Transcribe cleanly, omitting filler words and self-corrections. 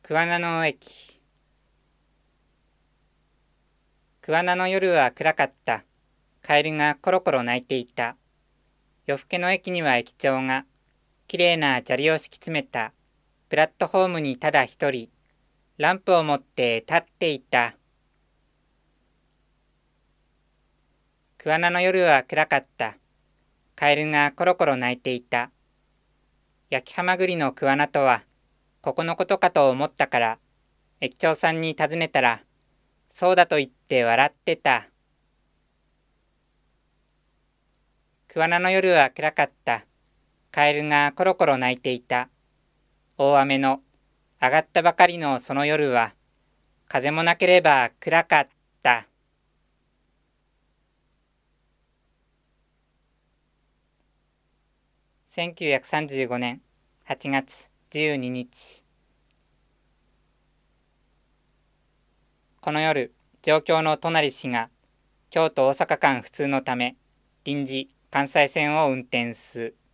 桑名の駅。桑名の夜は暗かった。カエルがコロコロ鳴いていた。夜更けの駅には駅長が、きれいな砂利を敷き詰めた。プラットホームにただ一人、ランプを持って立っていた。桑名の夜は暗かった。カエルがコロコロ鳴いていた。焼きはまぐりの桑名とは、ここのことかと思ったから、駅長さんに尋ねたら、そうだと言って笑ってた。桑名の夜は暗かった。カエルがコロコロ鳴いていた。大雨の上がったばかりのその夜は、風もなければ暗かった。1935年8月12日。この夜、上京の隣氏が、京都大阪間不通のため、臨時関西線を運転す。